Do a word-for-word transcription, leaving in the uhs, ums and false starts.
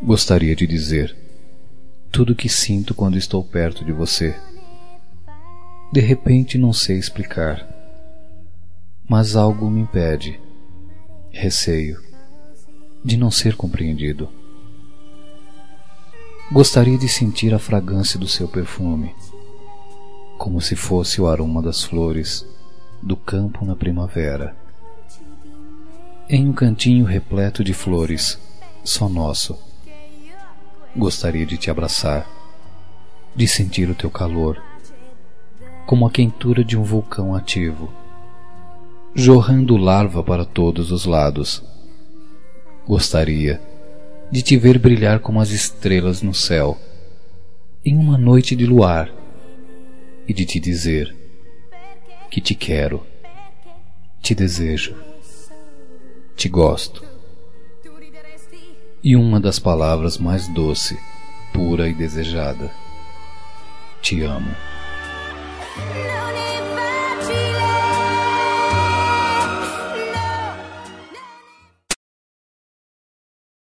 Gostaria de dizer tudo o que sinto quando estou perto de você. De repente não sei explicar, mas algo me impede, receio de não ser compreendido. Gostaria de sentir a fragrância do seu perfume, como se fosse o aroma das flores do campo na primavera. Em um cantinho repleto de flores, só nosso. Gostaria de te abraçar, de sentir o teu calor, como a quentura de um vulcão ativo, jorrando lava para todos os lados. Gostaria de te ver brilhar como as estrelas no céu, em uma noite de luar, e de te dizer que te quero, te desejo, te gosto. E uma das palavras mais doce, pura e desejada: te amo.